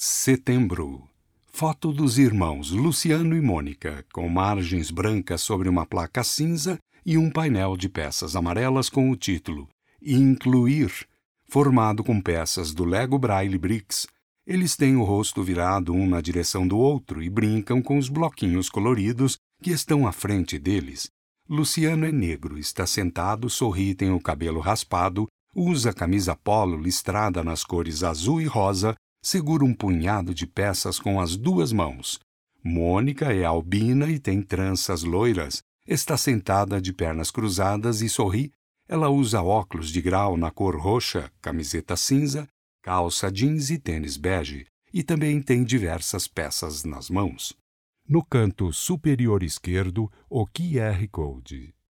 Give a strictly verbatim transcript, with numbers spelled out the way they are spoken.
Setembro. Foto dos irmãos Luciano e Mônica, com margens brancas sobre uma placa cinza e um painel de peças amarelas com o título Incluir, formado com peças do Lego Braille Bricks. Eles têm o rosto virado um na direção do outro e brincam com os bloquinhos coloridos que estão à frente deles. Luciano é negro, está sentado, sorri, tem o cabelo raspado, usa camisa polo listrada nas cores azul e rosa, segura um punhado de peças com as duas mãos. Mônica é albina e tem tranças loiras. Está sentada de pernas cruzadas e sorri. Ela usa óculos de grau na cor roxa, camiseta cinza, calça jeans e tênis bege, e também tem diversas peças nas mãos. No canto superior esquerdo, o Q R Code.